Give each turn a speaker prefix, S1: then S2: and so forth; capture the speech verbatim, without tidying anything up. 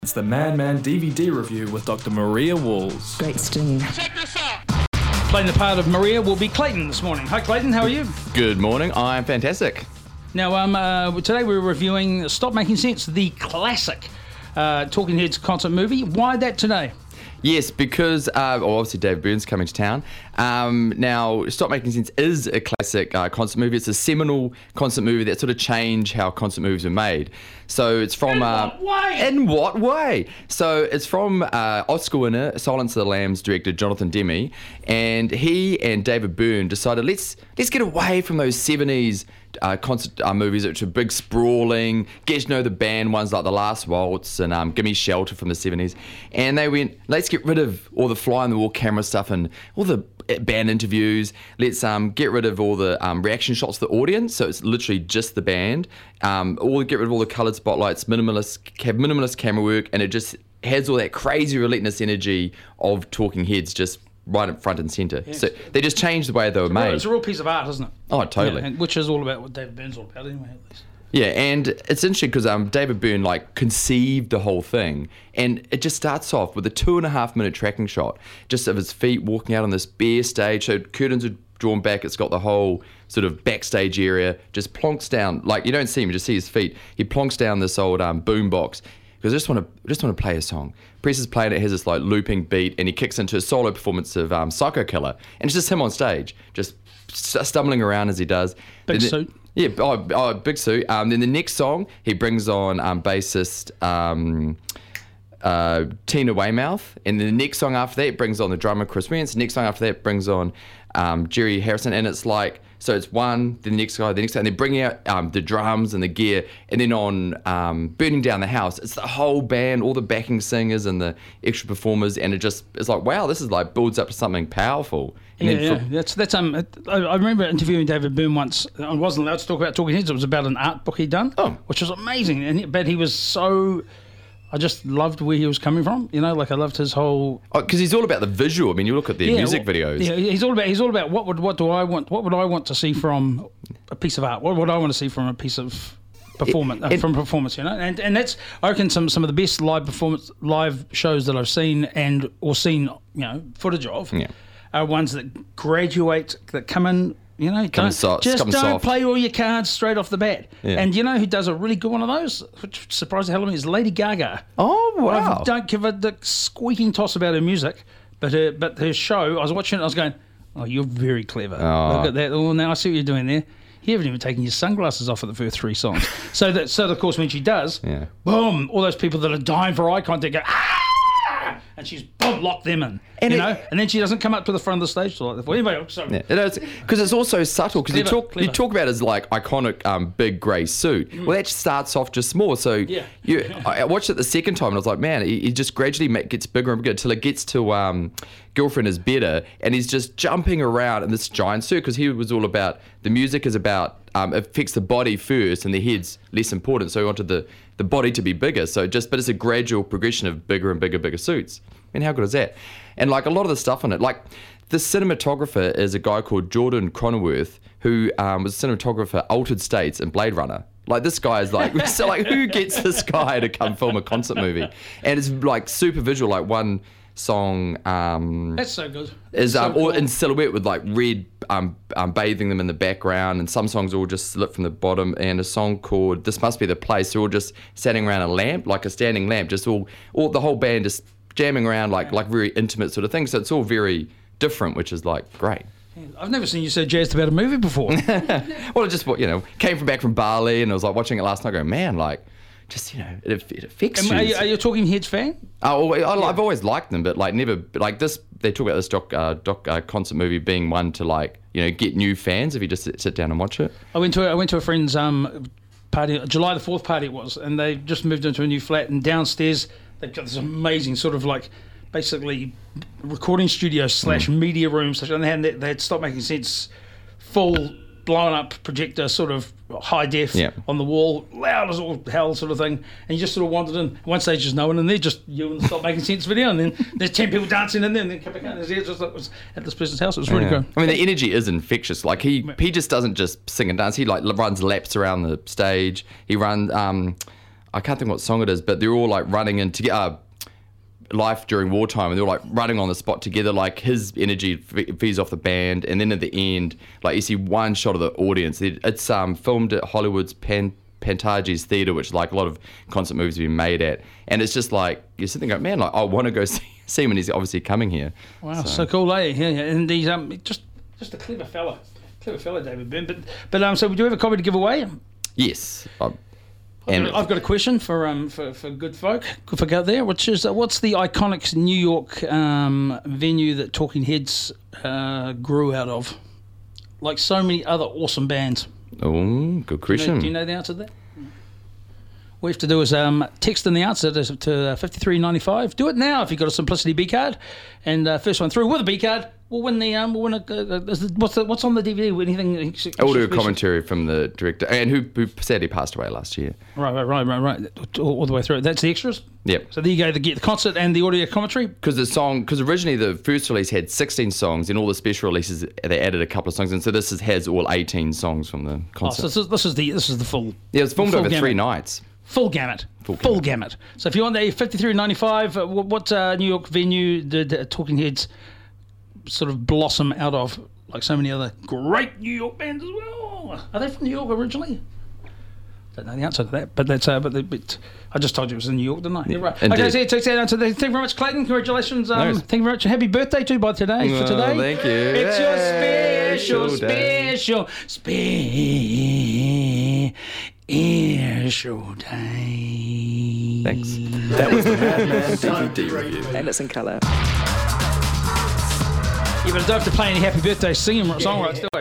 S1: It's the Madman D V D review with Doctor Maria Walls.
S2: Great stinging.
S3: Check this out.
S4: Playing the part of Maria will be Clayton this morning. Hi Clayton, how are you?
S5: Good morning, I'm fantastic.
S4: Now, um, uh, today we're reviewing Stop Making Sense, the classic uh, Talking Heads concert movie. Why that today?
S5: Yes, because uh, well, obviously David Byrne's coming to town. Um, now, Stop Making Sense is a classic uh, concert movie. It's a seminal concert movie that sort of changed how concert movies were made. So it's from...
S4: In
S5: uh,
S4: what way?
S5: In what way? So it's from uh, Oscar winner, Silence of the Lambs director Jonathan Demme, and he and David Byrne decided let's let's get away from those seventies uh, concert uh, movies which are big, sprawling, get to know the band ones like The Last Waltz and um, Gimme Shelter from the seventies, and they went, let's get rid of all the fly-on-the-wall camera stuff and all the band interviews. Let's um, get rid of all the um, reaction shots of the audience, so it's literally just the band. Um, all get rid of all the coloured spotlights, minimalist, have minimalist camera work, and it just has all that crazy relentless energy of Talking Heads just right in front and centre.
S4: Yes.
S5: So they just changed the way they were
S4: It's a,
S5: made.
S4: real, it's a real piece of art, isn't it?
S5: Oh, totally.
S4: Yeah, and which is all about what David Byrne's all about anyway, at least.
S5: Yeah, and it's interesting because um, David Byrne like conceived the whole thing, and it just starts off with a two and a half minute tracking shot, just of his feet walking out on this bare stage. So curtains are drawn back. It's got the whole sort of backstage area. Just plonks down, like you don't see him, you just see his feet. He plonks down this old um, boom box because I just want to just want to play a song. Presses play and it has this like looping beat, and he kicks into a solo performance of um, Psycho Killer, and it's just him on stage, just st- stumbling around as he does.
S4: Big
S5: Then-
S4: suit.
S5: Yeah, oh, oh big suit. Um, then the next song, he brings on um, bassist um, uh, Tina Weymouth. And then the next song after that, brings on the drummer Chris Wentz. The next song after that brings on um, Jerry Harrison. And it's like, so it's one, the next guy, the next guy, and they're bringing out um, the drums and the gear. And then on um, Burning Down the House, it's the whole band, all the backing singers and the extra performers. And it just, it's like, wow, this is like builds up to something powerful. And
S4: Yeah,
S5: then
S4: yeah.
S5: for-
S4: That's that's um. I, I remember interviewing David Byrne once. I wasn't allowed to talk about Talking Heads. It was about an art book he'd done,
S5: Oh.
S4: which was amazing. And he, but he was so. I just loved where he was coming from. You know, like I loved his whole.
S5: Because he's all about the visual. I mean, you look at their
S4: Yeah,
S5: music
S4: well,
S5: videos.
S4: Yeah, he's all about. He's all about what would what do I want? What would I want to see from a piece of art? What would I want to see from a piece of performance? Uh,
S5: It-
S4: from performance, you know, and and that's I reckon some some of the best live performance live shows that I've seen and or seen you know footage of.
S5: Yeah.
S4: Are ones that graduate, that come in, you know,
S5: Come
S4: don't,
S5: soft-
S4: just
S5: come
S4: don't
S5: soft.
S4: play all your cards straight off the bat.
S5: Yeah.
S4: And you know who does a really good one of those, which surprised the hell out of me, is Lady Gaga.
S5: Oh, wow.
S4: I don't give a the squeaking toss about her music, but her, but her show, I was watching it, I was going, oh, you're very clever.
S5: Oh.
S4: Look at that. Oh, now I see what you're doing there. You haven't even taken your sunglasses off at the first three songs. so that, so of course, when she does,
S5: Yeah.
S4: boom, all those people that are dying for eye contact go, ah! And she's boom, locked them in,
S5: And
S4: you
S5: it-
S4: know. And then she doesn't come up to the front of the stage till like, well, anyway, so
S5: Yeah, it is because it's also subtle. Because you
S4: Clever,
S5: talk, you
S4: clever.
S5: talk about his like iconic um, big grey suit. Well, that starts off just small. So
S4: Yeah.
S5: you, I I watched it the second time and I was like, man, he, he just gradually make, gets bigger and bigger until it gets to um, Girlfriend Is Better, and he's just jumping around in this giant suit because he was all about the music is about um, it affects the body first and the head's less important. So he wanted the the body to be bigger. So just, but it's a gradual progression of bigger and bigger, bigger suits. I mean, how good is that? And like a lot of the stuff on it, like the cinematographer is a guy called Jordan Cronenworth, who um, was a cinematographer, Altered States and Blade Runner. Like this guy is like, so like who gets this guy to come film a concert movie? And it's like super visual. Like one song um,
S4: that's so good.
S5: is
S4: So
S5: um, all
S4: cool.
S5: in silhouette with like red um, um, bathing them in the background, and some songs are all just lit from the bottom, and a song called This Must Be the Place, they're all just standing around a lamp, like a standing lamp, just all, all the whole band just jamming around like like very intimate sort of thing. So it's all very different, which is like great.
S4: I've never seen you so jazzed about a movie before.
S5: Well, it just, you know, came from back from Bali, and I was like watching it last night going, man, like, just, you know, it, it affects
S4: Am-
S5: you.
S4: are, you are you a Talking Heads fan?
S5: Oh, well, I, I've always liked them, but like never, like this, they talk about this doc, uh, doc uh, concert movie being one to like, you know, get new fans if you just sit, sit down and watch it.
S4: I went to a, I went to a friend's um party, July the fourth party it was, and they just moved into a new flat, and downstairs they've got this amazing sort of like basically recording studio slash
S5: Mm.
S4: media room, slash, and they had, they had Stop Making Sense full blown up projector, sort of high def
S5: Yeah.
S4: on the wall, loud as all hell sort of thing, and you just sort of wandered in. One stage there's no one in there, just you and the Stop Making Sense video, and then there's ten people dancing in there, and then come back out, and there's just like, it was at this person's house. It was really
S5: Yeah.
S4: good.
S5: I mean, the energy is infectious. Like he, he just doesn't just sing and dance. He like runs laps around the stage. He runs. Um, I can't think what song it is, but they're all like running in together. Uh, life during wartime, and they're all like running on the spot together. Like his energy f- feeds off the band, and then at the end, like you see one shot of the audience. It, it's um filmed at Hollywood's Pan, Pantages Theatre, which like a lot of concert movies have been made at, and it's just like you're sitting there going, man, like I want to go see, see him, and he's obviously coming here.
S4: Wow, so, so cool, eh? Yeah, yeah, and he's um just just a clever fella, clever fella, David Byrne. But but um, so do you have a copy to give away?
S5: Yes. I,
S4: And I've got a question for um for, for good folk, good folk out there, which is uh, what's the iconic New York um, venue that Talking Heads uh, grew out of, like so many other awesome bands?
S5: Oh, good question.
S4: Do you know, do you know the answer to that? What you have to do is um, text in the answer to, to fifty-three ninety-five. Do it now if you've got a Simplicity B card, and uh, first one through with a B card will win the um will win a uh, what's the, what's on the D V D? Anything?
S5: I'll do a commentary from the director, and who, who sadly passed away last year.
S4: Right, right, right, right, right. All, all the way through. That's the extras.
S5: Yep.
S4: So there you go. They get the concert and the audio commentary.
S5: Because the song, because originally the first release had sixteen songs, and all the special releases they added a couple of songs, and so this is, has all eighteen songs from the concert.
S4: Oh, so this is, this is the this is the full.
S5: Yeah, it was filmed over
S4: gamut.
S5: three nights.
S4: Full gamut.
S5: Full,
S4: full
S5: gamut.
S4: gamut. So if you want the fifty-three ninety-five, uh, what, what uh, New York venue did uh, Talking Heads sort of blossom out of, like so many other great New York bands as well? Are they from New York originally? Don't know the answer to that, but that's uh, but, the, but I just told you it was in New York, didn't I? Yeah, right.
S5: Indeed.
S4: Okay, so yeah, take that answer. Thank you very much, Clayton. Congratulations. Um,
S5: Nice.
S4: Thank you very much. Happy birthday too by today for
S5: Oh,
S4: today.
S5: thank you.
S4: It's your special,
S5: Special day.
S4: special, special day.
S5: Thanks.
S1: That was the Madman D V D review.
S2: And it's in colour.
S4: Yeah, but I don't have to play any happy birthday singing song rights, do I?